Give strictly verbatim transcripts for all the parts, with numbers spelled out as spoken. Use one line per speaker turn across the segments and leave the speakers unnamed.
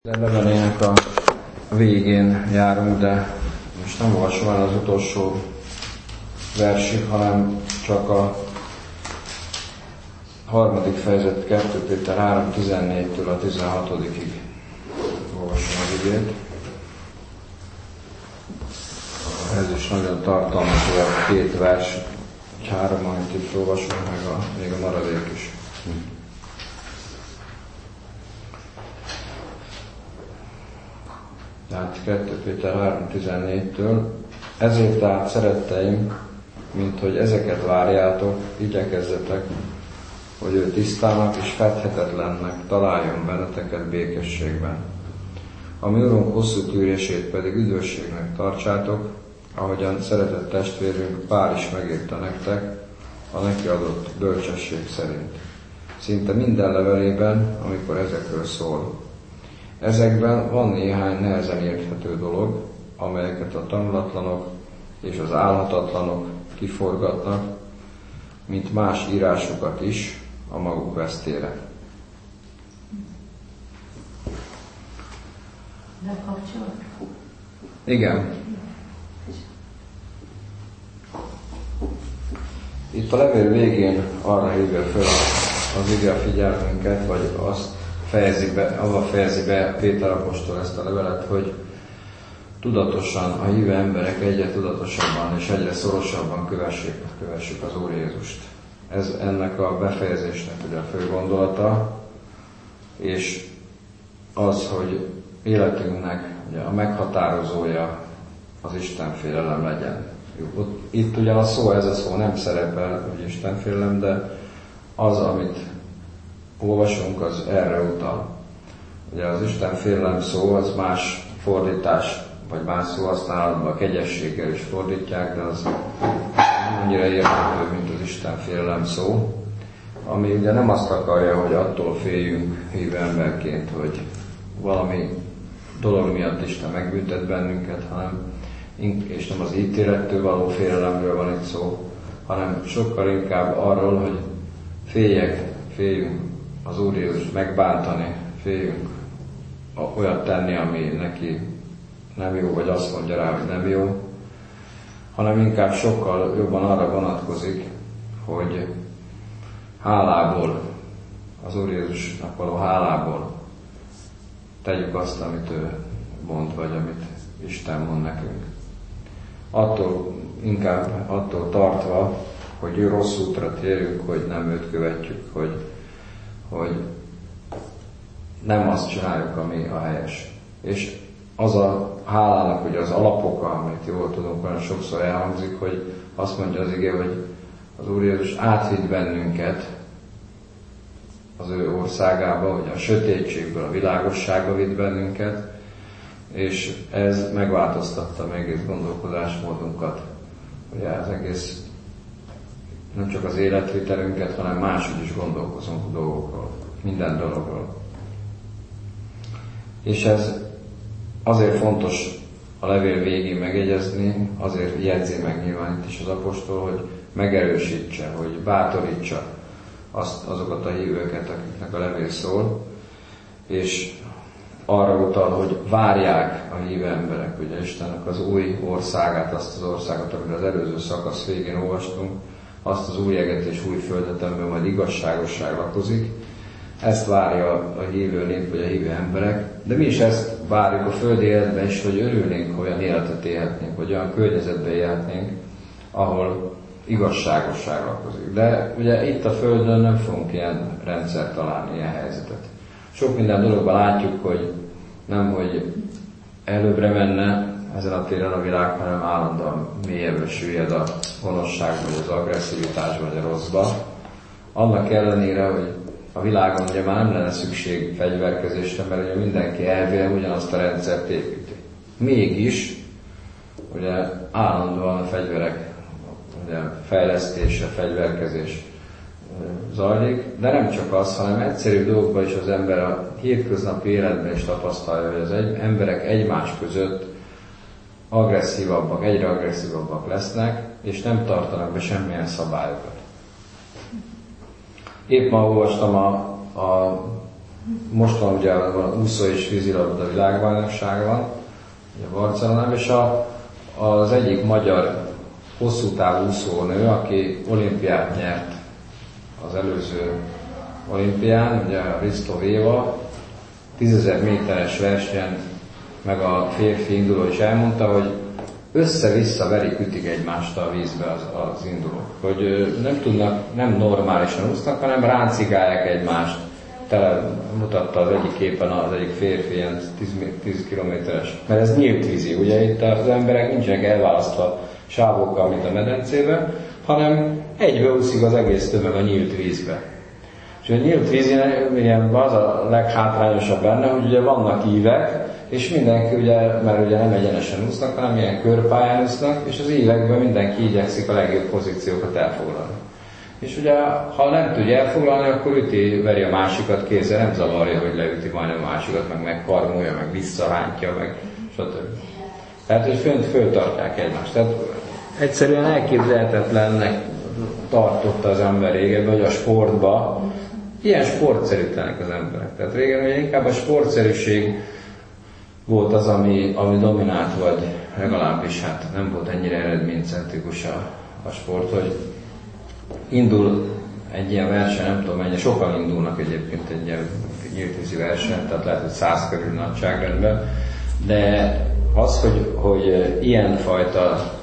De levelének a végén járunk, de most nem olvasom el az utolsó versig, hanem csak a harmadik fejezet kettő Péter három tizennégytől a tizenhatodikig olvasom az igét. Ez is nagyon tartalmas, a két vers, három, amit itt olvasom, meg a, még a maradék is. Tehát kettő Péter három tizennégytől. Ezért tehát, szeretteim, mint hogy ezeket várjátok, igyekezzetek, hogy ő tisztának és fedhetetlennek találjon benneteket békességben. A mi Urunk hosszú tűrését pedig üdvösségnek tartsátok, ahogyan szeretett testvérünk Pál is megírta nektek a neki adott bölcsesség szerint. Szinte minden levelében, amikor ezekről szól. Ezekben van néhány nehezen érthető dolog, amelyeket a tanulatlanok és az álhatatlanok kiforgatnak, mint más írásokat is a maguk vesztére. Igen. Itt a levél végén arra hívja fel az ige a figyelmünket, vagy azt fejezi be, avval fejezi be Péter apostol ezt a levelet, hogy tudatosan a hívő emberek egyre tudatosabban és egyre szorosabban kövessék, kövessük az Úr Jézust. Ez ennek a befejezésnek ugye a fő gondolata, és az, hogy életünknek ugye a meghatározója az Istenfélelem legyen. Itt ugyan a szó, ez a szó nem szerepel, hogy Istenfélelem, de az, amit olvasunk, az erre utal. Ugye az Istenfélelem szó, az más fordítás, vagy más szó használatban a kegyességgel is fordítják, de az nem annyira érthető, mint az Istenfélelem szó, ami ugye nem azt akarja, hogy attól féljünk hívő emberként, hogy valami dolog miatt Isten megbüntet bennünket, hanem, és nem az ítélettől való félelemről van itt szó, hanem sokkal inkább arról, hogy féljek, féljünk az Úr Jézus megbántani, féljünk olyat tenni, ami neki nem jó, vagy azt mondja rá, hogy nem jó, hanem inkább sokkal jobban arra vonatkozik, hogy hálából, az Úr Jézusnak való hálából tegyük azt, amit ő mond, vagy amit Isten mond nekünk. Attól, inkább attól tartva, hogy ő rossz útra térjünk, hogy nem őt követjük, hogy, hogy nem azt csináljuk, ami a helyes. És az a hálának ugye az alapoka, amit jól tudunk, olyan sokszor elhangzik, hogy azt mondja az ige, hogy az Úr Jézus átvitt bennünket az ő országába, hogy a sötétségből a világosságba vitt bennünket, és ez megváltoztatta meg egész gondolkodásmódunkat. Ugye az egész nem csak az életvitelünket, hanem máshogy is gondolkozunk dolgokról, minden dologról. És ez azért fontos a levél végén megjegyezni, azért jegyzi meg nyilván itt is az apostol, hogy megerősítse, hogy bátorítsa azt, azokat a hívőket, akiknek a levél szól, és arra utal, hogy várják a hívő emberek, ugye Istennek az új országát, azt az országot, amiről az előző szakasz végén olvastunk, azt az új eget és új földet, amiben majd igazságosság lakozik. Ezt várja a hívő nép, vagy a hívő emberek, de mi is ezt várjuk a földi életben is, hogy örülnénk, olyan életet élhetnénk, vagy olyan környezetben élhetnénk, ahol igazságosság lakozik. De ugye itt a Földön nem fogunk ilyen rendszert találni, ilyen helyzetet. Sok minden dologban látjuk, hogy nem, hogy előbbre menne ezen a téren a világ, hanem állandóan mélyebbre süllyed a gonoszság, vagy az agresszivitás, vagy a rosszba. Annak ellenére, hogy a világon ugye már nem lenne szükség fegyverkezésre, mert ugye mindenki elvileg ugyanazt a rendszert építi. Mégis, ugye állandóan a fegyverek ugye, fejlesztése, fegyverkezés zajlik, de nem csak az, hanem egyszerű dolgokban is az ember a hétköznapi életben is tapasztalja, hogy az egy, emberek egymás között agresszívabbak, egyre agresszívabbak lesznek, és nem tartanak be semmilyen szabályokat. Épp ma olvastam a, a most van ugye a úszó és vízilabda világbajnokság van, ugye Barcelonában, és a, az egyik magyar hosszú távú úszónő, aki olimpiát nyert az előző olimpián, ugye a Risto Véva, tízezer méteres versenyen, meg a férfi induló is elmondta, hogy össze-vissza verik, ütik egymást a vízbe az, az indulók. Hogy nem tudnak, nem normálisan úsznak, hanem ráncigálják egymást. Tele mutatta az egyik képen az egyik férfi ilyen tíz kilométeres. Mert ez nyílt vízi, ugye itt az emberek nincsenek elválasztva sávokkal, mint a medencében, hanem egybe úszik az egész tömeg a nyílt vízbe. És a nyílt vízben az a leghátrányosabb benne, hogy ugye vannak ívek, és mindenki ugye, mert ugye nem egyenesen úsznak, hanem ilyen körpályán úsznak, és az ívekben mindenki igyekszik a legjobb pozíciókat elfoglalni. És ugye, ha nem tudja elfoglalni, akkor üti, veri a másikat kézzel, nem zavarja, hogy leüti majdnem a másikat, meg megkarmolja, meg visszarántja, meg stb. Tehát, hogy fönt föltartják egymást. Tehát egyszerűen elképzelhetetlennek tartotta az ember régebben, hogy a sportba ilyen sportszerűtlenek az emberek. Tehát régen ugye inkább a sportszerűség volt az, ami, ami dominált, vagy legalábbis hát nem volt ennyire eredménycentrikus a, a sport, hogy indul egy ilyen verseny, nem tudom mennyi, sokan indulnak egyébként egy ilyen nyíltvízi verseny, tehát lehet, hogy száz körül nagyságrendben, de az, hogy, hogy ilyenfajta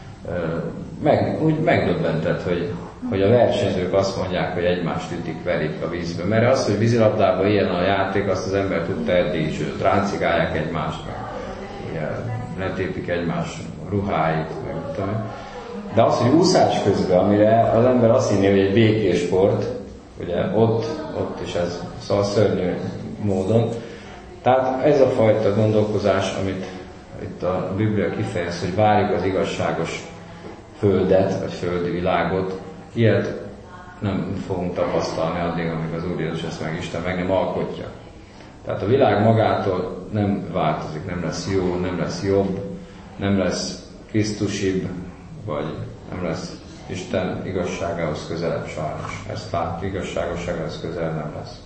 meg, úgy megdöbbentett, hogy, hogy a versenyzők azt mondják, hogy egymást ütik, verik a vízbe. Mert az, hogy vízilabdában ilyen a játék, azt az ember tudta eddig is, hogy ráncigálják egymást, meg ugye, letépik egymás ruháit, meg tudom. De az, hogy úszás közben, amire az ember azt hinné, hogy egy békés sport, ugye ott, ott is ez szóval szörnyű módon. Tehát ez a fajta gondolkozás, amit itt a Biblia kifejez, hogy várjuk az igazságos földet, vagy földi világot, ilyet nem fogunk tapasztalni addig, amíg az Úr Jézus ezt meg Isten meg nem alkotja. Tehát a világ magától nem változik, nem lesz jó, nem lesz jobb, nem lesz Krisztusibb, vagy nem lesz Isten igazságához közelebb sajnos. Ezt látjuk, igazságosságához közelebb nem lesz.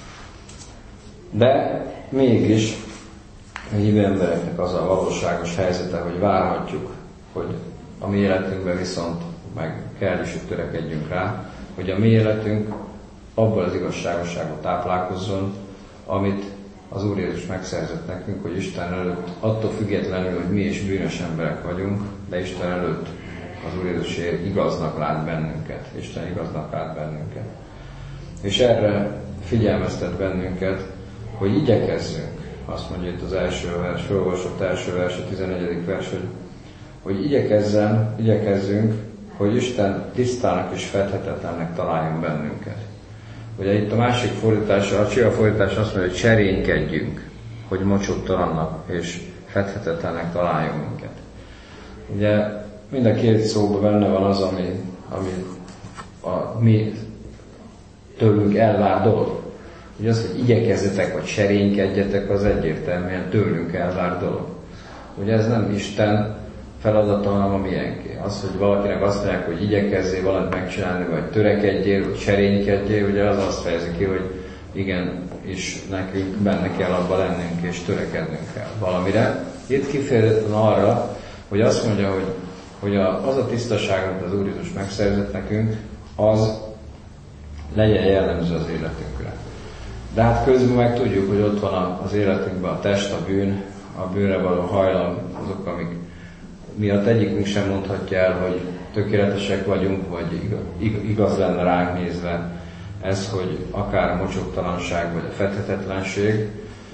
De mégis a hívő embereknek az a valóságos helyzete, hogy várhatjuk, hogy a mi életünkben viszont meg kell is, hogy törekedjünk rá, hogy a mi életünk abból az igazságosságot táplálkozzon, amit az Úr Jézus megszerzett nekünk, hogy Isten előtt, attól függetlenül, hogy mi is bűnös emberek vagyunk, de Isten előtt az Úr Jézus igaznak lát bennünket. Isten igaznak lát bennünket. És erre figyelmeztet bennünket, hogy igyekezzünk, azt mondja itt az első vers, felolvasott első vers, a tizennegyedik vers, hogy, hogy igyekezzen, igyekezzünk, hogy Isten tisztának és fedhetetlennek találjon bennünket. Ugye itt a másik fordítása, a csia fordítás azt mondja, hogy cserénykedjünk, hogy mocsoktalannak és fedhetetlennek találjon minket. Ugye mind a két szóban benne van az, ami, ami a mi tőlünk elvár dolog. Ugye az, hogy igyekezzetek, vagy serénykedjetek, az egyértelműen tőlünk elvár dolog. Ugye ez nem Isten feladata, hanem a miénké. Az, hogy valakinek azt mondják, hogy igyekezzél valamit megcsinálni, vagy törekedjél, vagy serénykedjél, ugye az azt fejezi ki, hogy igen, és nekünk benne kell abba lennünk, és törekednünk kell valamire. Itt kifejezetten arra, hogy azt mondja, hogy, hogy a, az a tisztaság, amit az Úr Jézus megszerzett nekünk, az legyen jellemző az életünkre. De hát közben meg tudjuk, hogy ott van az életünkben a test, a bűn, a bűnre való hajlam, azok, amik miatt egyikünk sem mondhatja el, hogy tökéletesek vagyunk, vagy igaz lenne ránk nézve ez, hogy akár a mocsoktalanság, vagy a fedhetetlenség.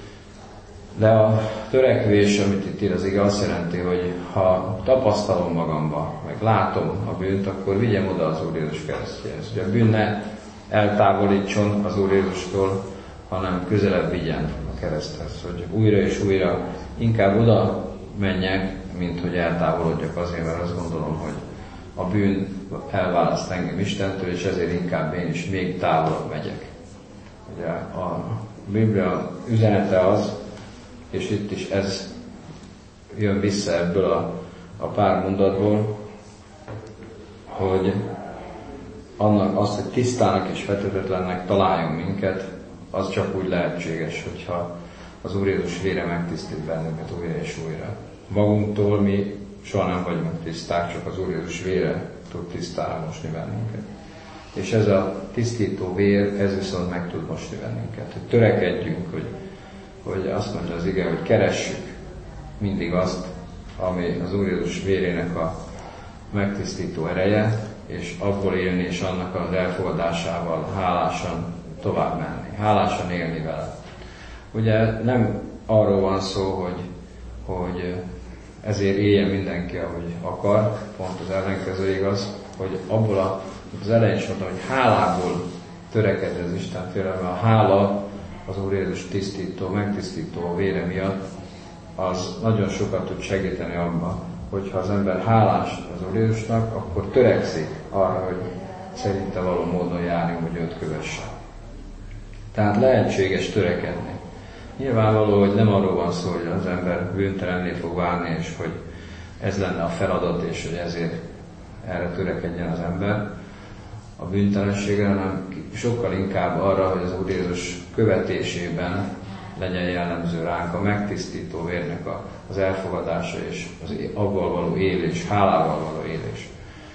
De a törekvés, amit itt ír az ige, azt jelenti, hogy ha tapasztalom magamba, meg látom a bűnt, akkor vigyem oda az Úr Jézus keresztjéhez. Hogy a bűn ne eltávolítson az Úr Jézustól, hanem közelebb vigyen a kereszthez. Hogy újra és újra inkább oda menjek, mint hogy eltávolodjak azért, mert azt gondolom, hogy a bűn elválaszt engem Istentől, és ezért inkább én is még távolabb megyek. Ugye a Biblia üzenete az, és itt is ez jön vissza ebből a, a pár mondatból, hogy annak azt, hogy tisztának és fedhetetlennek találjon minket, az csak úgy lehetséges, hogyha az Úr Jézus vére megtisztít bennünket újra és újra. Magunktól mi soha nem vagyunk tiszták, csak az Úr Jézus vére tud tisztára mosni bennünket. És ez a tisztító vér, ez viszont meg tud mosni bennünket. Hogy törekedjünk, hogy, hogy azt mondja az ige, hogy keressük mindig azt, ami az Úr Jézus vérének a megtisztító ereje, és abból élni, és annak az elfogadásával hálásan tovább menni, hálásan élni vele. Ugye nem arról van szó, hogy, hogy ezért éljen mindenki, ahogy akar, pont az ellenkező igaz, hogy abból a, az elején is mondtam, hogy hálából törekedj az Isten félelme, a hála az Úr Jézus tisztító, megtisztító vére miatt, az nagyon sokat tud segíteni abban, hogyha az ember hálás az Úr Jézusnak, akkor törekszik arra, hogy szerinte való módon járni, hogy őt kövesse. Tehát lehetséges törekedni. Nyilvánvaló, hogy nem arról van szó, hogy az ember bűntelenné fog válni, és hogy ez lenne a feladat, és hogy ezért erre törekedjen az ember a bűntelenségre, hanem sokkal inkább arra, hogy az Úr Jézus követésében legyen jellemző ránk a megtisztító vérnek az elfogadása és az avval való élés, hálával való élés.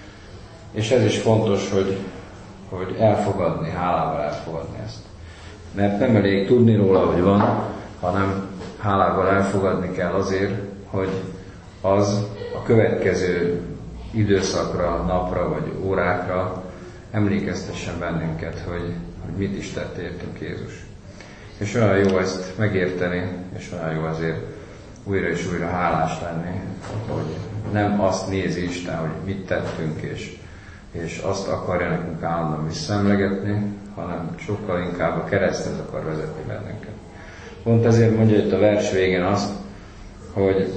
És ez is fontos, hogy, hogy elfogadni, hálával elfogadni ezt. Mert nem elég tudni róla, hogy van, hanem hálával elfogadni kell azért, hogy az a következő időszakra, napra vagy órákra emlékeztessen bennünket, hogy, hogy mit is tett értünk Jézus. És olyan jó ezt megérteni, és olyan jó azért újra és újra hálás lenni, hogy nem azt nézi Isten, hogy mit tettünk, és, és azt akarja nekünk állandóan visszaemlegetni, hanem sokkal inkább a kereszthez akar vezetni bennünket. Pont ezért mondja itt a vers végén azt, hogy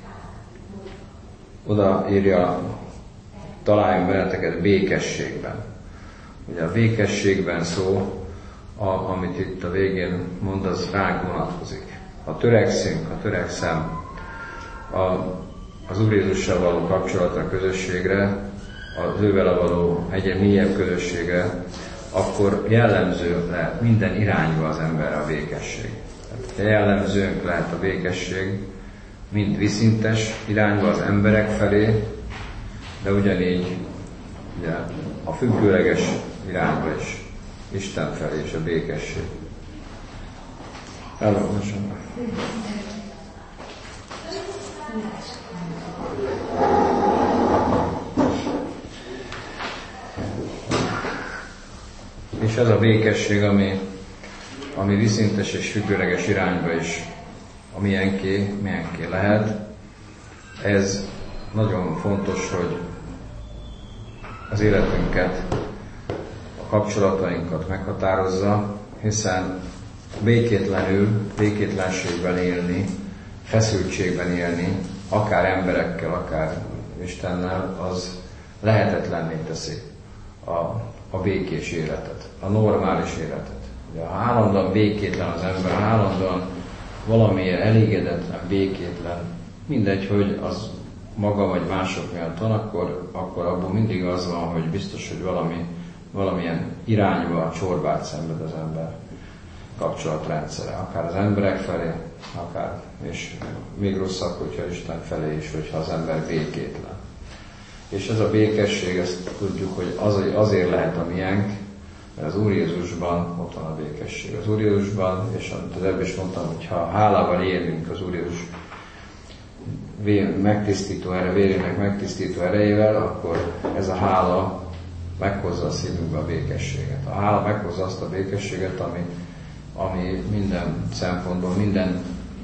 oda írja, találjunk benneteket békességben. Ugye a békességben szó, a, amit itt a végén mond, az ránk vonatkozik. Ha törekszünk, ha törekszem a, az Úr Jézussal való kapcsolatra, közösségre, az ővele való egyre mélyebb közösségre, akkor jellemző lehet minden irányba az emberre a békesség. Tehát jellemzőnk lehet a békesség, mind viszintes irányba az emberek felé, de ugyanígy ugye, a függőleges irányba is, Isten felé és a békesség. Elolvasom. És ez a békesség, ami, ami viszintes és függőleges irányba is a milyenké, milyenké lehet, ez nagyon fontos, hogy az életünket, a kapcsolatainkat meghatározza, hiszen békétlenül, békétlenségben élni, feszültségben élni, akár emberekkel, akár Istennel, az lehetetlenné teszi a, a békés életet, a normális életet. Ugye, ha állandóan békétlen az ember, állandóan valamilyen elégedetlen, békétlen, mindegy, hogy az maga vagy mások miatt van, akkor, akkor abból mindig az van, hogy biztos, hogy valami, valamilyen irányba csorbát szenved az ember kapcsolatrendszere, akár az emberek felé, akár, és még rosszabb, hogyha Isten felé is, hogyha az ember békétlen. És ez a békesség, ezt tudjuk, hogy az, azért lehet a miénk, mert az Úr Jézusban ott van a békesség. Az Úr Jézusban, és az előbb is mondtam, hogy ha hálával élünk az Úr Jézus megtisztító erre, vérének megtisztító erejével, akkor ez a hála meghozza a szívünkbe a békességet. A hála meghozza azt a békességet, ami, ami minden szempontból, minden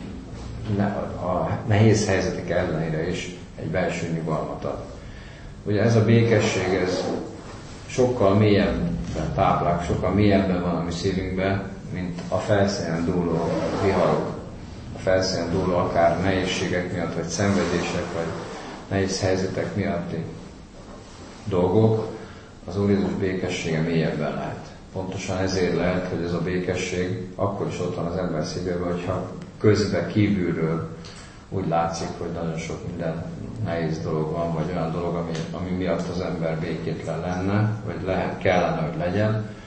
a nehéz helyzetek ellenére is egy belső nyugalmat ad. Ugye ez a békesség, ez sokkal mélyebben táplál, sokkal mélyebben van a mi szívünkben, mint a felszínen dúló viharok. A felszínen dúló akár nehézségek miatt, vagy szenvedések, vagy nehéz helyzetek miatti dolgok, az Úr Jézus békessége mélyebben lehet. Pontosan ezért lehet, hogy ez a békesség akkor is ott van az ember szívében, hogyha közben kívülről úgy látszik, hogy nagyon sok minden nehéz dolog van, vagy olyan dolog, ami, ami miatt az ember békétlen lenne, vagy lehet, kellene, hogy legyen,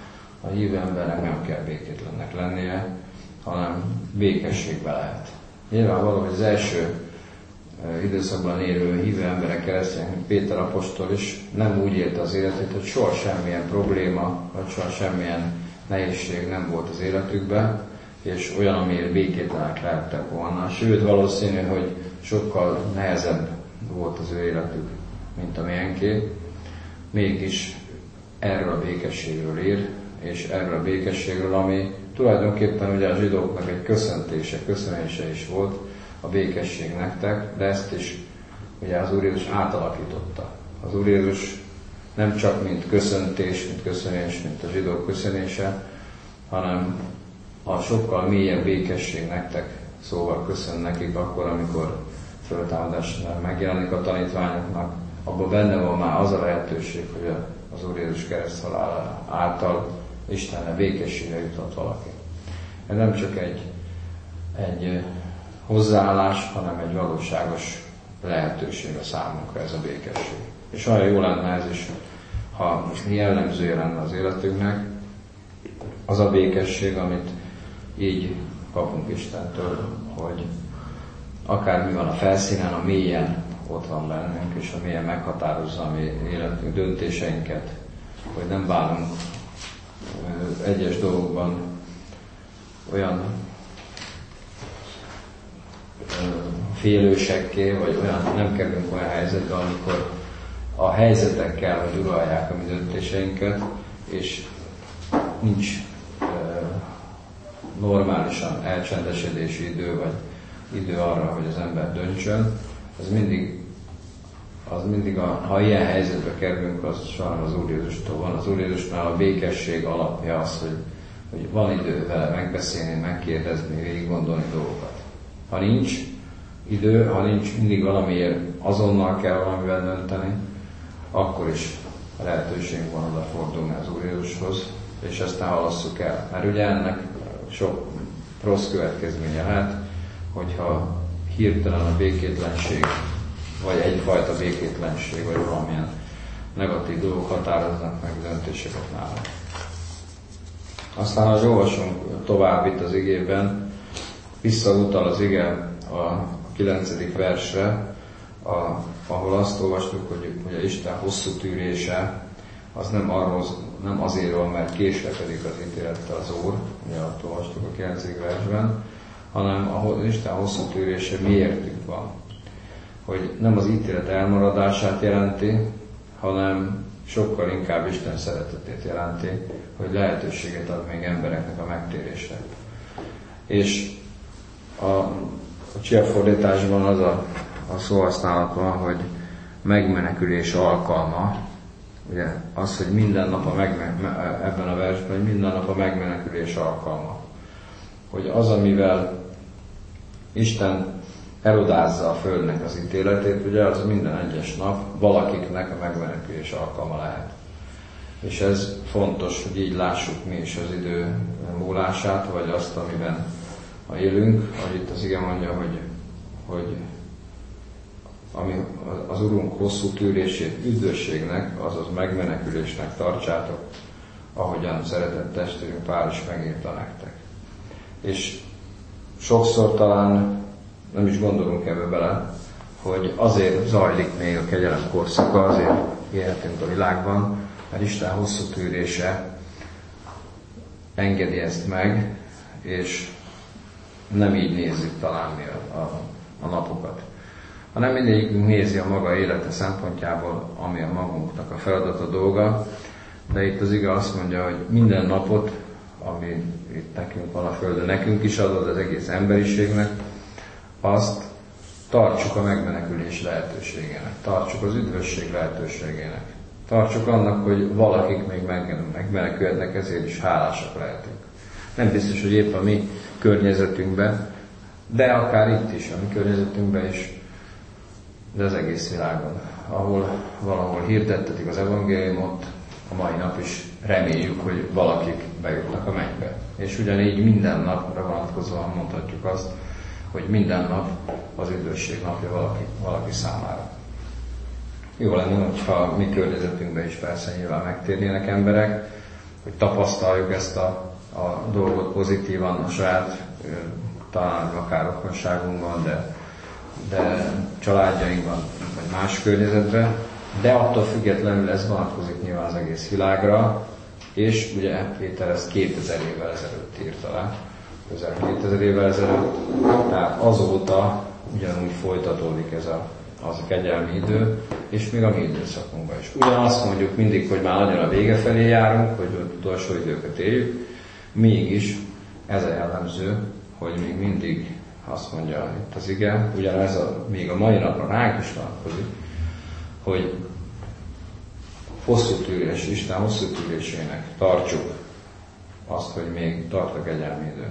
a hívő embernek nem kell békétlennek lennie, hanem békességbe lehet. Nyilvánvaló, hogy az első időszakban élő hívő emberek, keresztények, mint Péter apostol is nem úgy élte az életét, hogy soha semmilyen probléma, vagy soha semmilyen nehézség nem volt az életükben, és olyan, amiért békétlenek lehettek volna. Sőt, valószínű, hogy sokkal nehezebb volt az ő életük, mint a miénké. Mégis erről a békességről ír, és erről a békességről, ami tulajdonképpen ugye a zsidóknak egy köszöntése, köszönése is volt, a békesség nektek, de ezt is ugye az Úr Jézus átalakította. Az Úr Jézus nem csak mint köszöntés, mint köszönés, mint a zsidók köszönése, hanem a sokkal mélyebb békesség nektek, szóval köszön nekik akkor, amikor föltámadásnál megjelenik a tanítványoknak, abban benne van már az a lehetőség, hogy az Úr Jézus kereszthalála által Istenre békességre juthat valaki. Ez nem csak egy, egy hozzáállás, hanem egy valóságos lehetőség a számunkra ez a békesség. És olyan jó lenne ez is, ha most jellemzője lenne az életünknek, az a békesség, amit így kapunk Istentől, hogy akármi van a felszínen, a mélyen ott van bennünk, és a mélyen meghatározza a mi életünk, döntéseinket, hogy nem válunk egyes dolgokban olyan félősekké, vagy olyan, nem kerülünk olyan helyzetbe, amikor a helyzetek kell, hogy uralják a mi döntéseinket, és nincs e, normálisan elcsendesedési idő, vagy idő arra, hogy az ember döntsön. Ez mindig, az mindig a, ha ilyen helyzetbe kerülünk, az sajnos az Úr Jézustól van. Az Úr Jézusnál a békesség alapja az, hogy, hogy van idő vele megbeszélni, megkérdezni, végig gondolni dolgokat. Ha nincs idő, ha nincs mindig valamiért azonnal kell valamivel dönteni, akkor is a lehetőségünk van odafordulni az Úr Jézushoz, és ezt ne halasszuk el. Mert ugye ennek sok rossz következménye lehet, hogyha hirtelen a békétlenség, vagy egyfajta békétlenség, vagy valamilyen negatív dolgok határoznak meg döntéseket nála. Aztán, az olvasunk tovább itt az igében, visszautal az ige a kilencedik versre, a, ahol azt olvastuk, hogy ugye Isten hosszú tűrése, az nem, arról, nem azért van, mert késlekedik az ítélettel az Úr, ugye azt olvastuk a kilencedik versben, hanem ahol Isten hosszú tűrése miértünk van. Hogy nem az ítélet elmaradását jelenti, hanem sokkal inkább Isten szeretetét jelenti, hogy lehetőséget ad még embereknek a megtérésre. És a, a cseh fordításban az a, a szóhasználat van, hogy megmenekülés alkalma, ugye az, hogy minden nap a megmen- ebben a versben, hogy minden nap a megmenekülés alkalma. Hogy az, amivel Isten elodázza a Földnek az ítéletét, ugye az minden egyes nap valakiknek a megmenekülés alkalma lehet. És ez fontos, hogy így lássuk mi is az idő múlását, vagy azt, amiben élünk, ahogy itt az ige mondja, hogy, hogy ami az Urunk hosszú tűrését üdvösségnek, azaz megmenekülésnek tartsátok, ahogyan szeretett testvérünk Pál is megírta nektek. És sokszor talán nem is gondolunk ebbe bele, hogy azért zajlik még a kegyelem korszaka, azért élhetünk a világban, mert Isten hosszú tűrése engedi ezt meg, és nem így nézzük talán mi a, a, a napokat. Hanem mindegyikünk nézi a maga élete szempontjából, ami a magunknak a feladata dolga, de itt az ige azt mondja, hogy minden napot, ami itt nekünk van a Földön, nekünk is adod, az egész emberiségnek, azt tartsuk a megmenekülés lehetőségének, tartsuk az üdvösség lehetőségének, tartsuk annak, hogy valakik még megmenekülhetnek, ezért is hálásak lehetünk. Nem biztos, hogy épp a mi környezetünkben, de akár itt is, a mi környezetünkben is, de az egész világon, ahol valahol hirdettetik az evangéliumot, a mai nap is reméljük, hogy valakik bejutnak a mennybe. És ugyanígy minden napra vonatkozóan mondhatjuk azt, hogy minden nap az üdvösség napja valaki, valaki számára. Jó lenne, hogyha mi környezetünkben is persze nyilván megtérnének emberek, hogy tapasztaljuk ezt a, a dolgot pozitívan a saját, talán akár rokonságunkban, de, de családjainkban, vagy más környezetben, de attól függetlenül ez vonatkozik nyilván az egész világra, és ugye Péter ezt kétezer évvel ezelőtt írta le, közel kétezer évvel ezelőtt, tehát azóta ugyanúgy folytatódik ez a, az a kegyelmi idő, és még a mi időszakunkban is. Ugyanazt mondjuk mindig, hogy már nagyon a vége felé járunk, hogy az utolsó időket éljük, mégis ez a jellemző, hogy még mindig azt mondja itt az ige, ugyanez a, még a mai napra ránk is vonatkozik, hogy hosszú tűrés, Isten hosszú tűrésének tartsuk azt, hogy még tart a kegyelmi idő.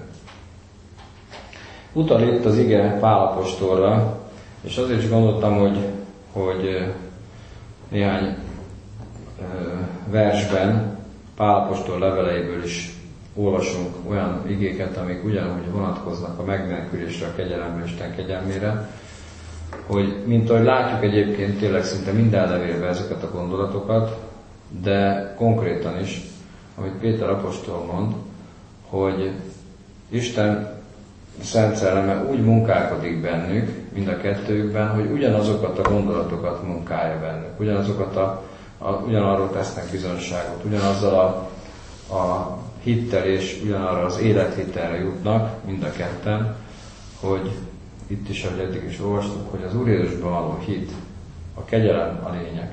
Utal itt az ige Pál apostolra, és azért is gondoltam, hogy, hogy néhány versben Pál apostol leveleiből is olvasunk olyan igéket, amik ugyanúgy vonatkoznak a megmenekülésre, a kegyelemre, Isten kegyelmére, hogy mint ahogy látjuk egyébként tényleg szinte minden levélben ezeket a gondolatokat, de konkrétan is, amit Péter apostol mond, hogy Isten Szent Szelleme úgy munkálkodik bennük, mind a kettőjükben, hogy ugyanazokat a gondolatokat munkálja bennük, ugyanazokat a, a, ugyanarról tesznek bizonyságot, ugyanazzal a, a hittel és ugyanarra az élethitelre jutnak, mind a ketten, hogy itt is, ahogy eddig is olvastuk, hogy az Úr Jézusban való hit, a kegyelem a lényeg.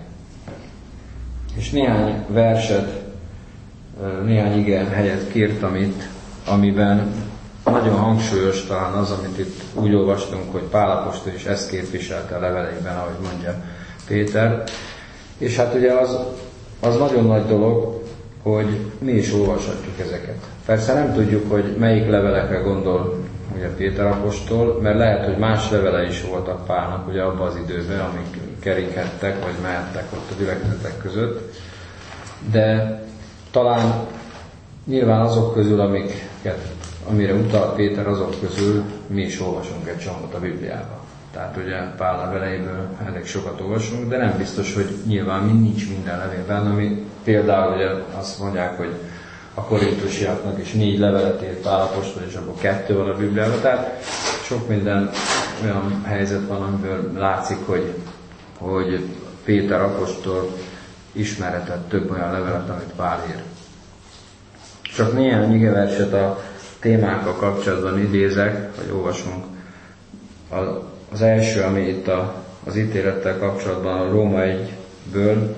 És néhány verset, néhány ige helyet kértem itt, amiben nagyon hangsúlyos talán az, amit itt úgy olvastunk, hogy Pál apostol is ezt képviselte a leveleiben, ahogy mondja Péter. És hát ugye az, az nagyon nagy dolog, hogy mi is olvashatjuk ezeket. Persze nem tudjuk, hogy melyik levelekre gondol ugye Péter apostol, mert lehet, hogy más levele is voltak Pálnak ugye abban az időben, amik keringhettek, vagy mehettek ott a gyülekezetek között. De talán nyilván azok közül, amiket, amire utal Péter, azok közül mi is olvasunk egy csomót a Bibliában. Tehát ugye Pál leveleiből elég sokat olvasunk, de nem biztos, hogy nyilván nincs minden levélben, ami például ugye azt mondják, hogy a korintusiaknak is négy levelet írt Pál apostol, és abból kettő van a Bibliában. Tehát sok minden olyan helyzet van, amiből látszik, hogy, hogy Péter apostol ismeretett több olyan levelet, amit Pál ír. Csak néhány igeverset a témákkal kapcsolatban idézek, vagy olvasunk. Az első, ami itt a, az ítélettel kapcsolatban a Róma egyből,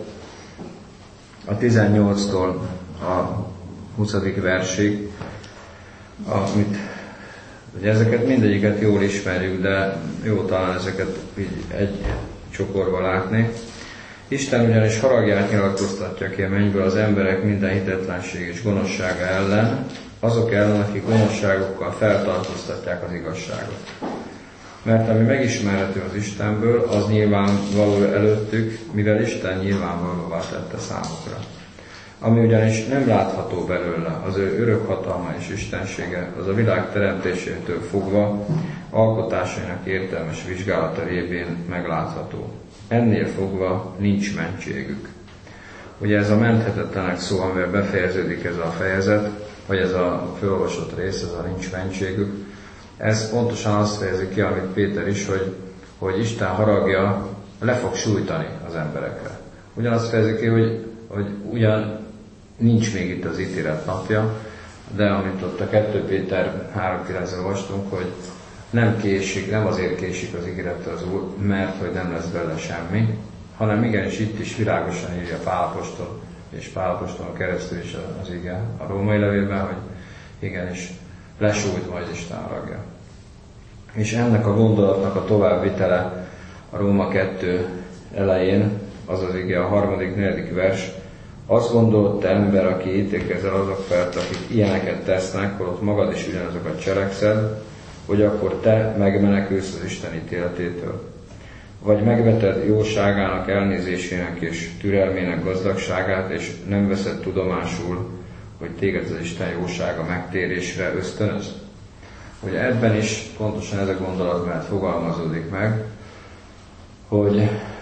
a tizennyolctól a huszadik versig, amit, ugye ezeket mindegyiket jól ismerjük, de jó talán ezeket így egy csokorba látni. Isten ugyanis haragját nyilatkoztatja ki a mennyből az emberek minden hitetlenség és gonoszsága ellen, azok ellen, akik gonoszságokkal feltartóztatják az igazságot. Mert ami megismerhető az Istenből, az nyilvánvaló előttük, mivel Isten nyilvánvalóvá tette számukra. Ami ugyanis nem látható belőle, az ő örök hatalma és istensége, az a világ teremtésétől fogva alkotásainak értelmes vizsgálata révén meglátható. Ennél fogva nincs mentségük. Ugye ez a menthetetlenek szó, amivel befejeződik ez a fejezet, vagy ez a felolvasott rész, ez a nincs mentségük, ez pontosan azt fejezi ki, amit Péter is, hogy, hogy Isten haragja le fog sújtani az emberekre. Ugyanazt fejezi ki, hogy, hogy ugyan nincs még itt az ítélet napja, de amit ott a kettő Péter három kilencben olvastunk, hogy nem késik, nem azért késik az ígérete az Úr, mert hogy nem lesz belőle semmi, hanem igenis itt is világosan írja Pál apostol, és Pál apostolon keresztül is az ige a római levélben, hogy igenis lesújt majd Isten haragja. És ennek a gondolatnak a továbbvitele a Róma kettő elején, az az ige a harmadik, negyedik vers, azt gondolt te ember, aki ítélkezel azok felett, akik ilyeneket tesznek, holott magad is ugyanazokat cselekszed, hogy akkor te megmenekülsz az Isten ítéletétől. Vagy megveted jóságának, elnézésének és türelmének gazdagságát, és nem veszed tudomásul, hogy téged az Isten jósága megtérésre ösztönöz. Ugye ebben is pontosan ez a gondolat mert fogalmazódik meg, hogy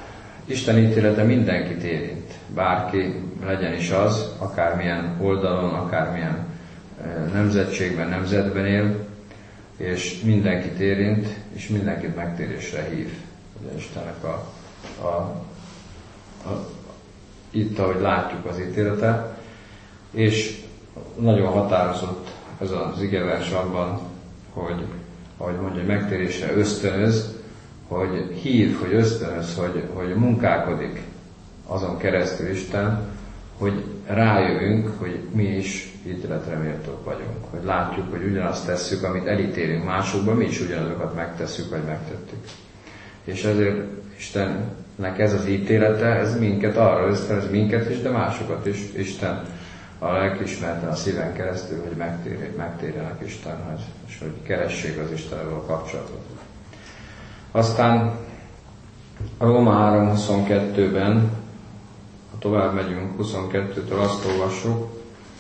Isten ítélete mindenkit érint. Bárki legyen is az, akármilyen oldalon, akármilyen nemzetségben, nemzetben él, és mindenkit érint, és mindenkit megtérésre hív. Ugye Istennek a, a, a, itt, ahogy látjuk az ítélete, és nagyon határozott ez az igevers abban, hogy, ahogy mondja, hogy megtérésre ösztönöz, hogy hív, hogy ösztönöz, hogy, hogy munkálkodik azon keresztül Isten, hogy rájövünk, hogy mi is ítéletre méltók vagyunk. Hogy látjuk, hogy ugyanazt tesszük, amit elítélünk másokban, mi is ugyanazokat megtesszük, vagy megtettük. És ezért Istennek ez az ítélete, ez minket arra ösztönöz, minket is, de másokat is. Isten a lelkiismereten a szíven keresztül, hogy megtérjenek, megtérjenek Istenhez, és hogy keressék az Istenről a kapcsolatot. Aztán a Róma három huszonkettőben, ha tovább megyünk, huszonkettőtől azt olvassuk,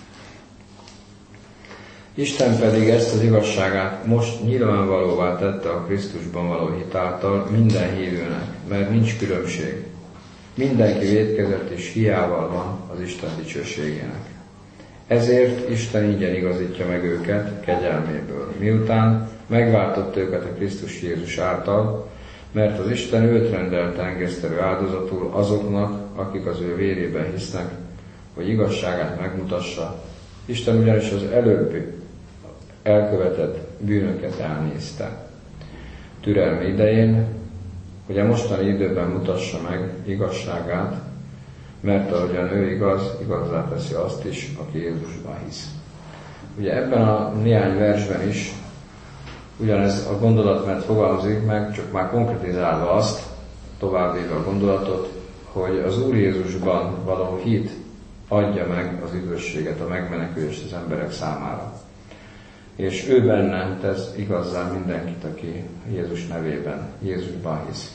Isten pedig ezt az igazságát most nyilvánvalóvá tette a Krisztusban való hit által minden hívőnek, mert nincs különbség. Mindenki vétkezett és hiával van az Isten dicsőségének. Ezért Isten ingyen igazítja meg őket kegyelméből, miután megváltott őket a Krisztus Jézus által, mert az Isten őt rendelte engesztelő áldozatul azoknak, akik az ő vérében hisznek, hogy igazságát megmutassa. Isten ugyanis az előbb elkövetett bűnöket elnézte türelme idején, hogy a mostani időben mutassa meg igazságát, mert ahogyan ő igaz, igazzá teszi azt is, aki Jézusban hisz. Ugye ebben a néhány versben is ugyanez a gondolatmenet fogalmazik meg, csak már konkretizálva azt, továbbvéve a gondolatot, hogy az Úr Jézusban való hit adja meg az üdvösséget, a megmenekülést az emberek számára. És ő benne tesz igazzá mindenkit, aki Jézus nevében, Jézusban hisz.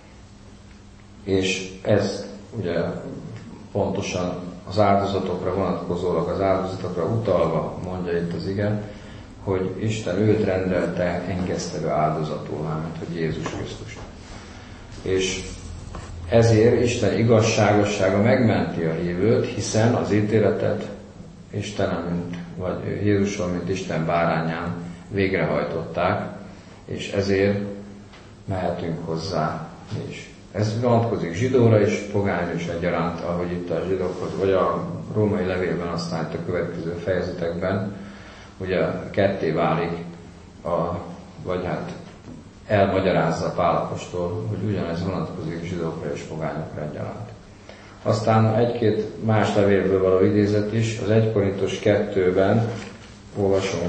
És ez ugye pontosan az áldozatokra vonatkozólag, az áldozatokra utalva mondja itt az ige, hogy Isten őt rendelte engesztelő áldozatul, mármint hogy Jézus Krisztus. És ezért Isten igazságossága megmenti a hívőt, hiszen az ítéletet Istenem, mint, vagy Jézuson, mint Isten bárányán végrehajtották, és ezért mehetünk hozzá mi is. Ez vonatkozik zsidóra is, pogányra is egyaránt, ahogy itt a zsidókhoz, vagy a római levélben, aztán itt a következő fejezetekben, ugye ketté válik, a, vagy hát elmagyarázza Pál apostol, hogy ugyanez vonatkozik zsidókra és pogányokra egyaránt. Aztán egy-két más levélből való idézet is, az egy Korintus kettőben olvasunk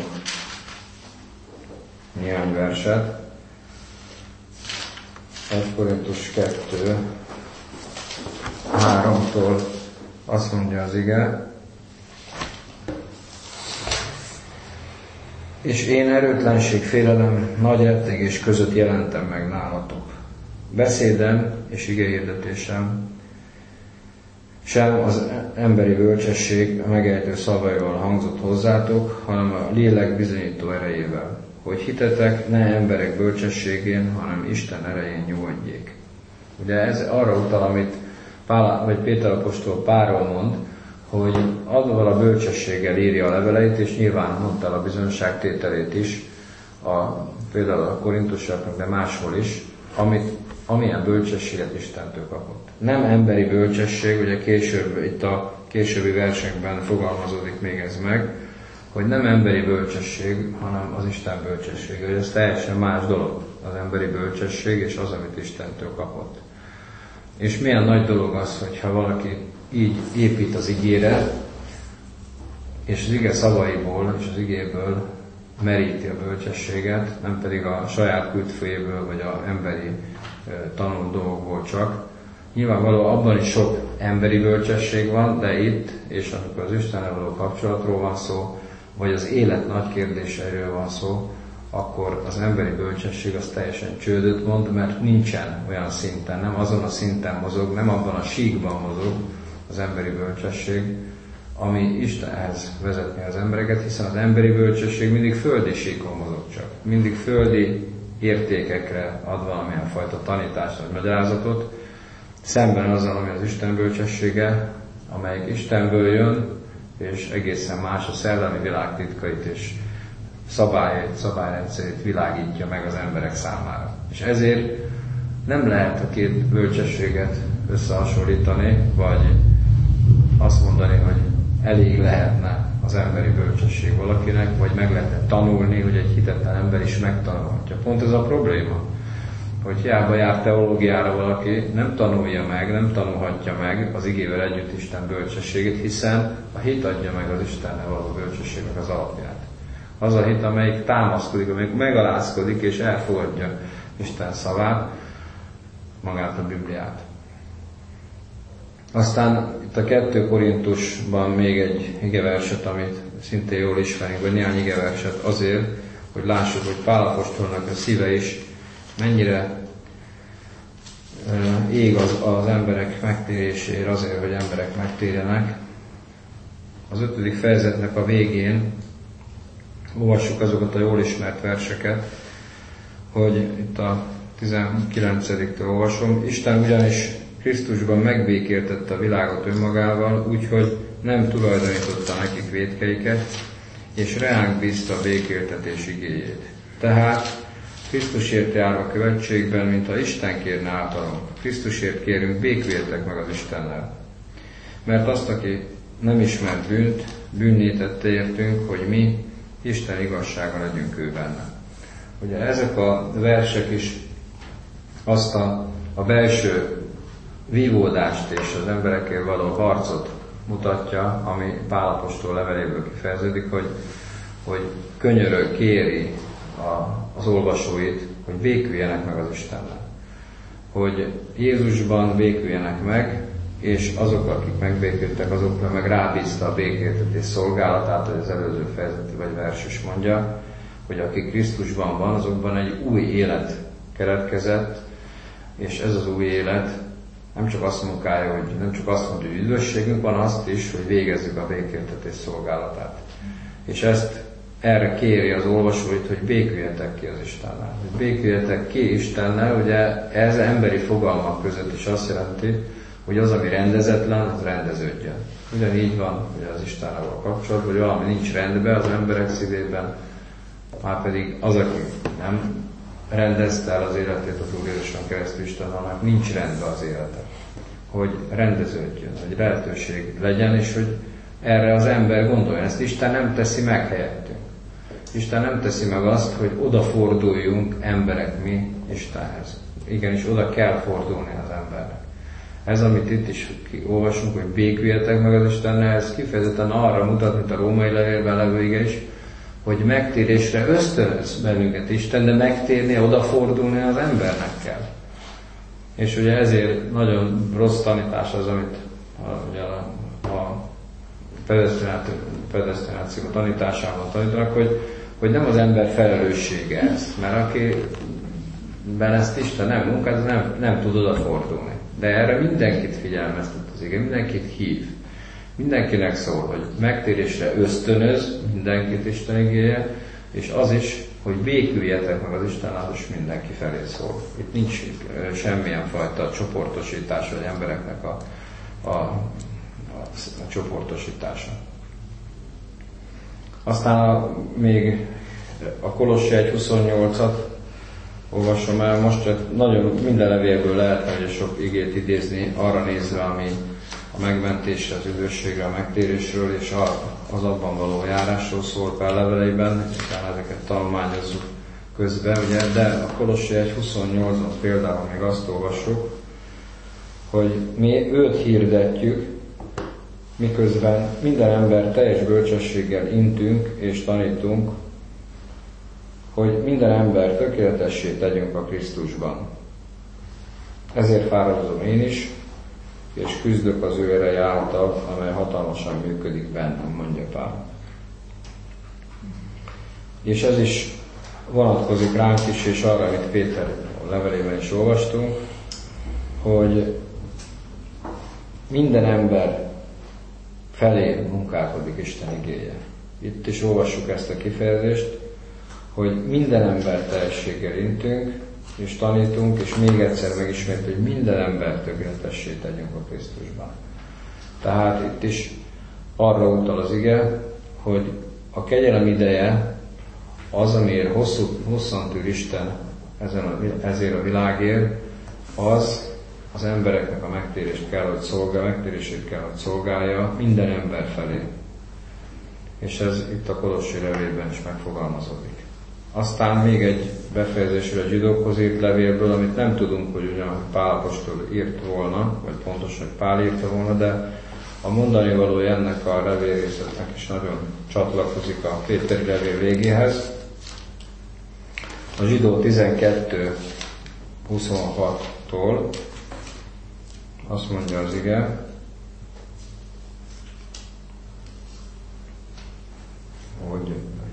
néhány verset. egy Korintus kettő háromtól azt mondja az ige, és én erőtlenség, félelem, nagy rettegés között jelentem meg nálatok. Beszédem és igehirdetésem sem az emberi bölcsesség megejtő szavaival hangzott hozzátok, hanem a lélek bizonyító erejével, hogy hitetek ne emberek bölcsességén, hanem Isten erején nyugodjék. Ugye ez arra utal, amit Pál, vagy Péter apostol Pálról mond, hogy azzal a bölcsességgel írja a leveleit, és nyilván mondta a bizonyságtételét is, a, például a korintusoknak, de máshol is, amit, amilyen bölcsességet Istentől kapott. Nem emberi bölcsesség, ugye később, itt a későbbi versekben fogalmazódik még ez meg, hogy nem emberi bölcsesség, hanem az Isten bölcsessége. Hogy ez teljesen más dolog, az emberi bölcsesség és az, amit Istentől kapott. És milyen nagy dolog az, hogyha valaki így épít az igére, és az ige szavaiból és az igéből meríti a bölcsességet, nem pedig a saját kültfőjéből vagy az emberi tanult dolgokból csak. Nyilvánvaló abban is sok emberi bölcsesség van, de itt, és amikor az Istennel való kapcsolatról van szó, vagy az élet nagy kérdéseiről van szó, akkor az emberi bölcsesség az teljesen csődöt mond, mert nincsen olyan szinten, nem azon a szinten mozog, nem abban a síkban mozog az emberi bölcsesség, ami Istenhez vezetni az embereket, hiszen az emberi bölcsesség mindig földi síkon mozog csak. Mindig földi értékekre ad valamilyen fajta tanítást vagy magyarázatot. szemben azzal, ami az Isten bölcsessége, amelyik Istenből jön, és egészen más a szellemi világ titkait és szabályait, szabályrendszerét világítja meg az emberek számára. És ezért nem lehet a két bölcsességet összehasonlítani, vagy azt mondani, hogy elég lehetne az emberi bölcsesség valakinek, vagy meg lehetne tanulni, hogy egy hitetlen ember is megtanulhatja. Pont ez a probléma, hogy hiába jár teológiára valaki, nem tanulja meg, nem tanulhatja meg az igével együtt Isten bölcsességét, hiszen a hit adja meg az Istennel való bölcsességnek az alapját. Az a hit, amelyik támaszkodik, amelyik megalázkodik és elfogadja Isten szavát, magát a Bibliát. Aztán itt a kettő Korintusban még egy igeverset, amit szintén jól ismerünk, vagy néhány igeverset azért, hogy lássuk, hogy Pál apostolnak a szíve is mennyire ég az, az emberek megtérésére, azért, hogy emberek megtérjenek. Az ötödik fejezetnek a végén olvassuk azokat a jól ismert verseket, hogy itt a tizenkilencediktől olvasom. Isten ugyanis Krisztusban megbékéltette a világot önmagával, úgyhogy nem tulajdonította nekik vétkeiket, és reánk bízta a békéltetés igéjét. Tehát Krisztusért járva követségben, mintha Isten kérne általunk. Krisztusért kérünk, béküljetek meg az Istennel. Mert azt, aki nem ismert bűnt, bűnné tette értünk, hogy mi Isten igazsága legyünk ő benne. Ugye ezek a versek is azt a, a belső vívódást és az emberekkel való harcot mutatja, ami Pál apostol leveléből kifejeződik, hogy, hogy könyörög, kéri a, az olvasóit, hogy béküljenek meg az Istennel. Hogy Jézusban béküljenek meg, és azok, akik megbékültek, azokra meg rábízta a békéltetés szolgálatát, hogy az előző fejezeti vagy vers is mondja, hogy aki Krisztusban van, azokban egy új élet keletkezett, és ez az új élet nem csak azt munkálja, hogy nem csak azt mondja, hogy üdvösségünk van, azt is, hogy végezzük a békéltetés szolgálatát. És ezt erre kéri az olvasóit, hogy béküljetek ki az Istennel. Hogy béküljetek ki Istennel, ugye ez emberi fogalmak között is azt jelenti, hogy az, ami rendezetlen, az rendeződjön. Ugyanígy van ugye az Istennel való kapcsolatban, hogy valami nincs rendben az emberek szívében, már pedig az, aki nem rendezte el az életét az Úr Jézuson keresztül Istennek, nincs rendben az élete. Hogy rendeződjön, hogy lehetőség legyen, és hogy erre az ember gondolja. Ezt Isten nem teszi meg helyettünk. Isten nem teszi meg azt, hogy odaforduljunk emberek mi Istenhez. Igenis, oda kell fordulni az embernek. Ez, amit itt is olvasunk, hogy béküljetek meg az Istennel, ez kifejezetten arra mutat, mint a római levélben levő ige is, hogy megtérésre ösztönöz bennünket Isten, de megtérni, odafordulni az embernek kell. És ugye ezért nagyon rossz tanítás az, amit a, ugye a, a predesztináció tanításában tanítanak, hogy, hogy nem az ember felelőssége ez, mert akiben ezt Isten nem munkál, nem, nem tud odafordulni. De erre mindenkit figyelmeztet az ige, mindenkit hív. Mindenkinek szól, hogy megtérésre ösztönöz mindenkit Isten igéje, és az is, hogy béküljetek meg az Isten áldás mindenki felé szól. Itt nincs semmilyen fajta csoportosítás, vagy embereknek a, a, a, a csoportosítása. Aztán a, még a Kolossi egy huszonnyolcat olvasom el, most nagyon minden levélből lehet nagyon sok igét idézni arra nézve, ami a megmentésre, az üdvösségre, a megtérésről és az abban való járásról szól Pál leveleiben, és utána ezeket tanulmányozzuk közben, ugye, de a Kolossi egy huszonnyolcban például még azt olvassuk, hogy mi őt hirdetjük, miközben minden ember teljes bölcsességgel intünk és tanítunk, hogy minden ember tökéletessé tegyünk a Krisztusban. Ezért fáradozom én is, és küzdök az ő ereje által, amely hatalmasan működik bennem, mondja Pál. És ez is vonatkozik ránk is, és arra, amit Péter levelében is olvastunk, hogy minden ember felé munkálkodik Isten igéje. Itt is olvassuk ezt a kifejezést, hogy minden ember teljességgel intünk, és tanítunk, és még egyszer megismert, hogy minden ember tökéletessé tegyünk a Krisztusban. Tehát itt is arra utal az ige, hogy a kegyelem ideje az, amiért hosszú, hosszan tűr Isten ezen a, ezért a világért, az az embereknek a megtérést kell, hogy szolgálja, megtérését kell, hogy szolgálja minden ember felé. És ez itt a Kolossi levélben is megfogalmazódik. Aztán még egy befejezésre a zsidókhoz írt levélből, amit nem tudunk, hogy ugyan Pál apostol írt volna, vagy pontosan, hogy Pál írta volna, de a mondani valója ennek a levélrészetnek is nagyon csatlakozik a Péteri levél végéhez. A zsidó tizenkettő huszonhattól azt mondja az ige, hogy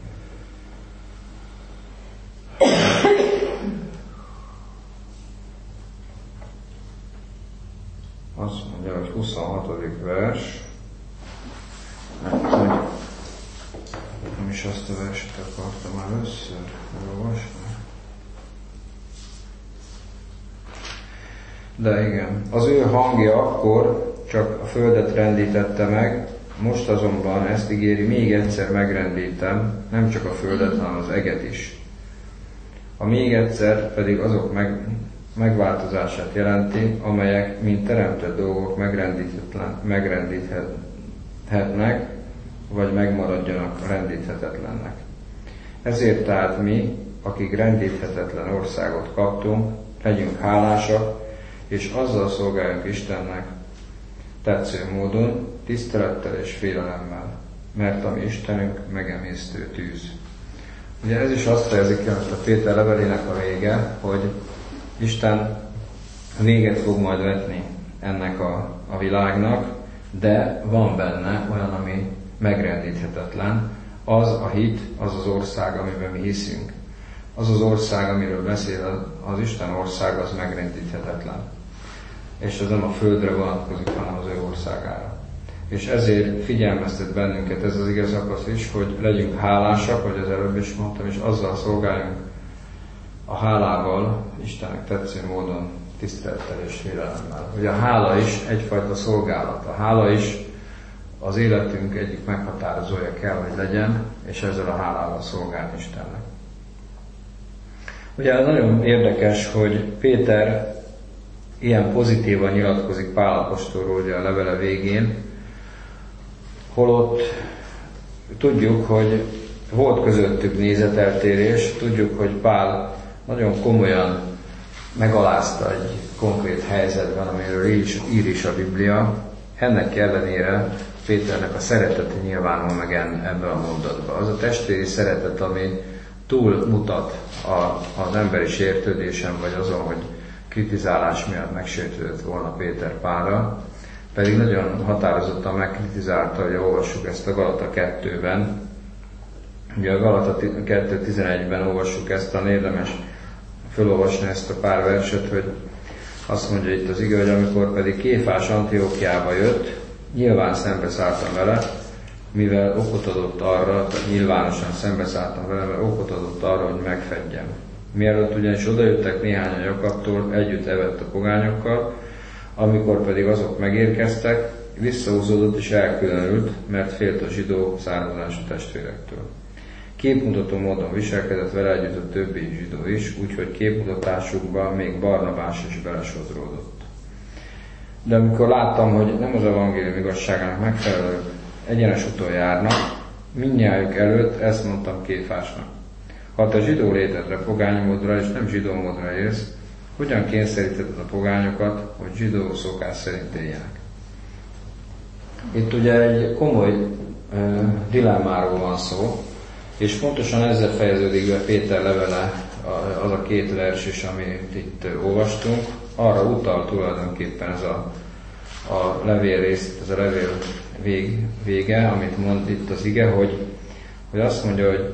azt mondja, hogy huszonhatodik vers, hogy nem is azt a verset akartam először elolvasni. De igen, az ő hangja akkor csak a földet rendítette meg, most azonban ezt ígéri, még egyszer megrendítem, nem csak a földet, hanem az eget is. A még egyszer pedig azok meg, megváltozását jelenti, amelyek, mint teremtett dolgok megrendíthetnek, vagy megmaradjanak rendíthetetlennek. Ezért tehát mi, akik rendíthetetlen országot kaptunk, legyünk hálásak, és azzal szolgáljunk Istennek tetsző módon, tisztelettel és félelemmel, mert a mi Istenünk megemésztő tűz. Ugye ez is azt fejezik ki, most a Péter levelének a vége, hogy Isten véget fog majd vetni ennek a, a világnak, de van benne olyan, ami megrendíthetetlen, az a hit, az az ország, amiben mi hiszünk. Az az ország, amiről beszél, az Isten ország, az megrendíthetetlen. És ez nem a földre vonatkozik, hanem az ő országára. És ezért figyelmeztet bennünket ez az igaz szakasz is, hogy legyünk hálásak, hogy az előbb is mondtam, és azzal szolgáljunk a hálával, Istennek tetsző módon, tisztelettel és félelemmel. Ugye a hála is egyfajta szolgálat. A hála is az életünk egyik meghatározója kell, hogy legyen, és ezzel a hálával szolgálni Istennek. Ugye nagyon érdekes, hogy Péter ilyen pozitívan nyilatkozik Pál apostolról ugye a levele végén, holott tudjuk, hogy volt közöttük nézeteltérés, tudjuk, hogy Pál nagyon komolyan megalázta egy konkrét helyzetben, amiről ír is, ír is a Biblia. Ennek ellenére Péternek a szeretete nyilvánul meg ebben a mondatban. Az a testvéri szeretet, ami túl mutat a, az emberi sértődésen, vagy azon, hogy kritizálás miatt megsértődött volna Péter Pálra, pedig nagyon határozottan megkritizálta, hogy olvassuk ezt a Galata kettőben. Ugye a Galata kettő tizenegyben olvassuk ezt, a érdemes felolvasni ezt a pár verset, hogy azt mondja itt az ige, hogy amikor pedig Kéfás Antiochiába jött, nyilván szembeszálltam vele, mivel okot adott arra, tehát nyilvánosan szembeszálltam vele, mert okot adott arra, hogy megfedjem. Mielőtt ugyanis odajöttek néhányan Jakabtól, együtt evett a pogányokkal, amikor pedig azok megérkeztek, visszahúzódott és elkülönült, mert félt a zsidó származású testvérektől. Képmutató módon viselkedett vele együtt a többi zsidó is, úgyhogy képmutatásukban még Barnabás is belesodródott. De amikor láttam, hogy nem az evangélium igazságának megfelelő egyenes úton járnak, mindnyájuk előtt ezt mondtam Kéfásnak. Ha te zsidó létedre, pogánymódra és nem zsidó módra élsz, hogyan kényszerítheted a pogányokat, hogy zsidó szokás szerint éljenek? Itt ugye egy komoly uh, dilemmáról van szó, és pontosan ezzel fejeződik be Péter levele, az a két vers is, amit itt olvastunk, arra utal tulajdonképpen ez a, a levél rész, ez a levél vég, vége, amit mond itt az ige, hogy, hogy azt mondja, hogy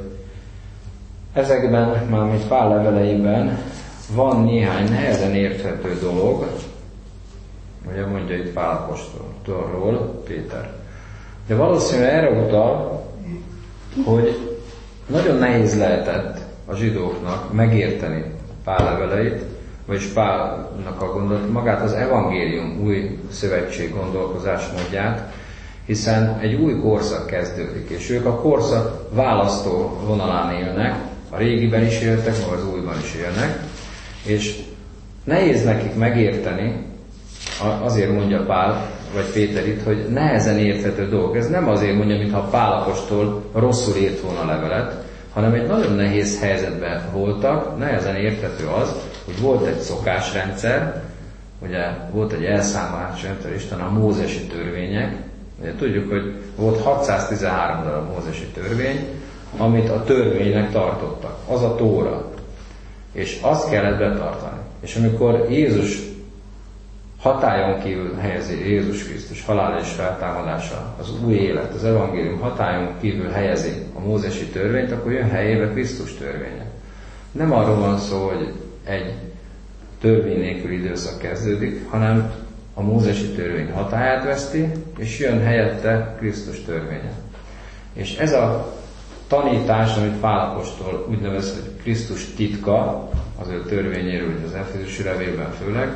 ezekben, mármint Pál leveleiben van néhány nehezen érthető dolog, ugye mondja itt Pál apostolról Péter. De valószínűleg erre utal, hogy nagyon nehéz lehetett a zsidóknak megérteni Pál leveleit, vagyis Pálnak a gondolat, magát az evangélium új szövetség gondolkozásmódját, hiszen egy új korszak kezdődik, és ők a korszak választó vonalán élnek, a régiben is éltek, meg az újban is élnek, és nehéz nekik megérteni, azért mondja Pál, vagy Péter itt, hogy nehezen érthető dolog. Ez nem azért mondja, mintha Pál apostol rosszul írt volna levelet, hanem egy nagyon nehéz helyzetben voltak, nehezen érthető az, hogy volt egy szokásrendszer, ugye volt egy elszámolásrendszer, Isten a mózesi törvények, ugye tudjuk, hogy volt hatszáztizenhárom darab mózesi törvény, amit a törvénynek tartottak. Az a Tóra. És azt kellett betartani. És amikor Jézus hatályon kívül helyezi, Jézus Krisztus halál és feltámadása, az új élet, az evangélium hatályon kívül helyezi a mózesi törvényt, akkor jön helyébe Krisztus törvénye. Nem arról van szó, hogy egy törvény nélkül időszak kezdődik, hanem a mózesi törvény hatályát veszti, és jön helyette Krisztus törvénye. És ez a tanítás, amit Pál apostol úgy nevez, hogy Krisztus titka, az ő törvényéről, az Efézusi levélben főleg,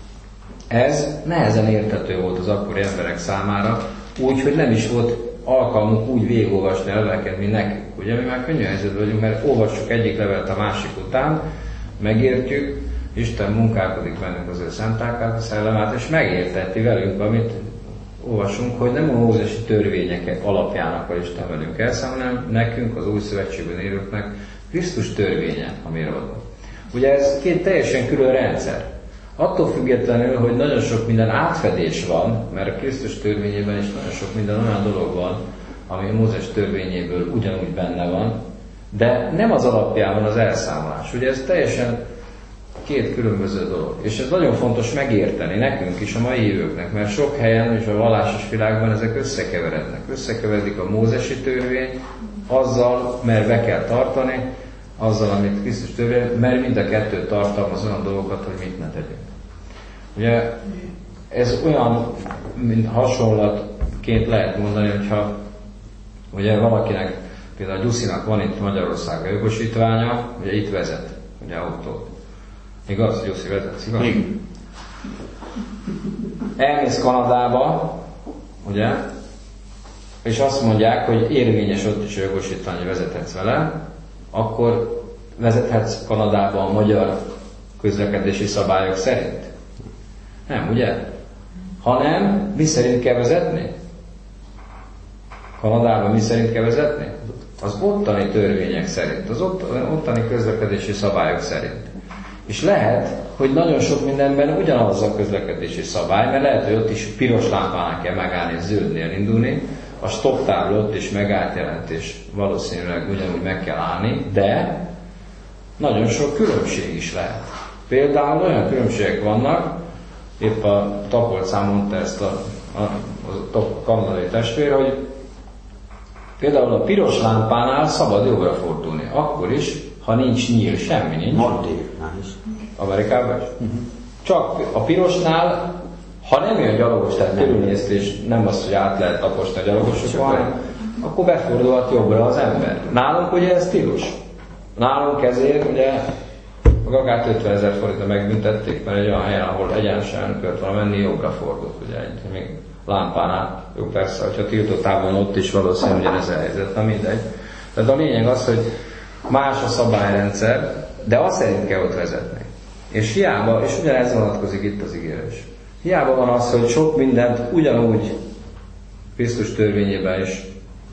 ez nehezen érthető volt az akkori emberek számára, úgy, hogy nem is volt alkalmunk úgy végigolvasni a leveleket, mint nekünk. Ugye mi már könnyű helyzetben vagyunk, mert olvassuk egyik levelet a másik után, megértjük, Isten munkálkodik bennünk az ő szent lelkát, szellemát, és megérteti velünk, amit olvasunk, hogy nem a mózesi törvények alapján akar Isten velünk elszámolni, hanem nekünk, az új szövetségben élőknek Krisztus törvénye, amire van. Ugye ez két teljesen külön rendszer. Attól függetlenül, hogy nagyon sok minden átfedés van, mert a Krisztus törvényében is nagyon sok minden olyan dolog van, ami a Mózes törvényéből ugyanúgy benne van, de nem az alapján van az elszámolás. Ugye ez teljesen két különböző dolog. És ez nagyon fontos megérteni nekünk is, a mai jövőknek, mert sok helyen és a vallásos világban ezek összekeverednek. Összekeveredik a mózesi törvény azzal, mert be kell tartani, azzal, amit Krisztus törvény, mert mind a kettő tartalmaz olyan dolgokat, hogy mit ne tegyünk. Ugye ez olyan, mint hasonlatként lehet mondani, hogyha ugye valakinek, például Gyuszinak van itt Magyarországon jogosítványa, ugye itt vezet, ugye autót. Igaz? Gyuszi vezetsz, igaz? Igen. Elmész Kanadába, ugye, és azt mondják, hogy érvényes ott is a jogosítvány, hogy vezethetsz vele, akkor vezethetsz Kanadába a magyar közlekedési szabályok szerint? Nem, ugye? Hanem mi szerint kell vezetni? Kanadában mi szerint kell vezetni? Az ottani törvények szerint, az ottani közlekedési szabályok szerint. És lehet, hogy nagyon sok mindenben ugyanaz a közlekedési szabály, mert lehet, hogy ott is piros lámpánál kell megállni és zöldnél indulni, a stop tábla ott is megállt jelent, és valószínűleg ugyanúgy meg kell állni, de nagyon sok különbség is lehet. Például olyan különbségek vannak, épp a Tapolcán mondta ezt a, a, a, a kanadai testvér, hogy például a piros lámpánál szabad jobbra fordulni, akkor is, ha nincs nyíl, semmi nincs.
Maldívnál is.
Amerikában is? Uh-huh. Csak a pirosnál, ha nem jön gyalogos, tehát körülnézt, és nem az, hogy át lehet taposni a gyalogosokon, akkor befordulhat jobbra az ember. Nálunk ugye ez tilos. Nálunk ezért ugye a Gagát ötvenezer forintra megbüntették, mert egy olyan helyen, ahol egyenesen kellett volna menni, jobbra fordult, ugye egy még lámpánál. Jó, persze, hogyha tiltott távon ott is valószínűleg ugyanez a helyzet, na mindegy. Tehát a lényeg az, hogy más a szabályrendszer, de azt szerint kell ott vezetni. És hiába, és ugyanez vonatkozik itt az ígérés. Hiába van az, hogy sok mindent ugyanúgy Krisztus törvényében is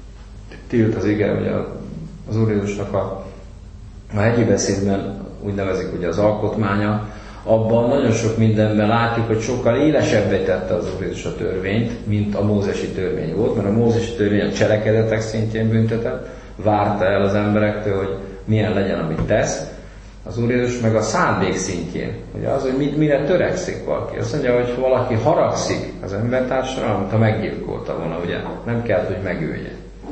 tilt az ige, ugye az Úr Jézusnak a, a hegyi beszédben úgy nevezik ugye az alkotmánya, abban nagyon sok mindenben látjuk, hogy sokkal élesebbé tette az Úr Jézus a törvényt, mint a mózesi törvény volt, mert a mózesi törvény a cselekedetek szintjén büntetett, várta el az emberektől, hogy milyen legyen, amit tesz. Az Úr Jézus meg a szándék szintjén, ugye az, hogy mit, mire törekszik valaki. Azt mondja, hogy valaki haragszik az embertársára, amit ha meggyilkolta volna, ugye nem kell, hogy megölje.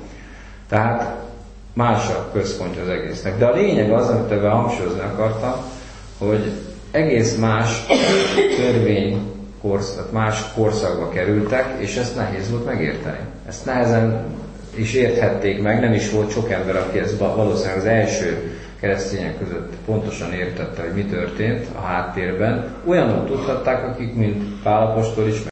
Tehát más a központja az egésznek. De a lényeg az, amit ebben hangsúlyozni akartam, hogy egész más törvény, korszak, más korszakba kerültek, és ezt nehéz volt megérteni. Ezt nehezen is érthették meg, nem is volt sok ember, aki ezt valószínűleg az első keresztények között pontosan értette, hogy mi történt a háttérben. Olyanok tudhatták, akik, mint Pál apostol is,